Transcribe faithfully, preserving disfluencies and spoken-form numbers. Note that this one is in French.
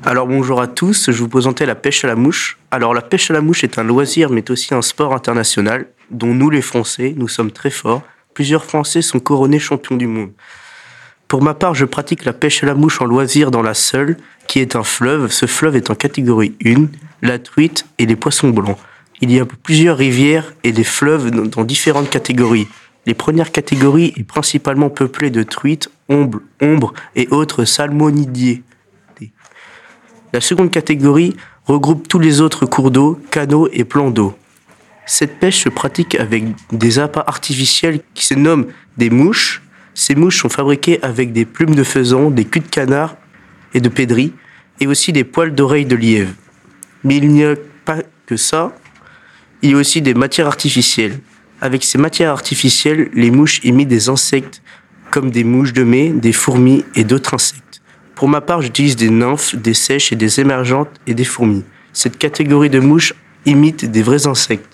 Alors bonjour à tous, je vais vous présenter la pêche à la mouche. Alors la pêche à la mouche est un loisir mais aussi un sport international dont nous les Français, nous sommes très forts. Plusieurs Français sont couronnés champions du monde. Pour ma part, je pratique la pêche à la mouche en loisir dans la Seule, qui est un fleuve. Ce fleuve est en catégorie un, la truite et les poissons blancs. Il y a plusieurs rivières et des fleuves dans différentes catégories. Les premières catégories est principalement peuplée de truites, ombre, ombre et autres salmonidiers. La seconde catégorie regroupe tous les autres cours d'eau, canaux et plans d'eau. Cette pêche se pratique avec des appâts artificiels qui se nomment des mouches. Ces mouches sont fabriquées avec des plumes de faisan, des culs de canard et de pèderie, et aussi des poils d'oreilles de lièvre. Mais il n'y a pas que ça, il y a aussi des matières artificielles. Avec ces matières artificielles, les mouches imitent des insectes comme des mouches de mai, des fourmis et d'autres insectes. Pour ma part, j'utilise des nymphes, des sèches et des émergentes et des fourmis. Cette catégorie de mouches imite des vrais insectes.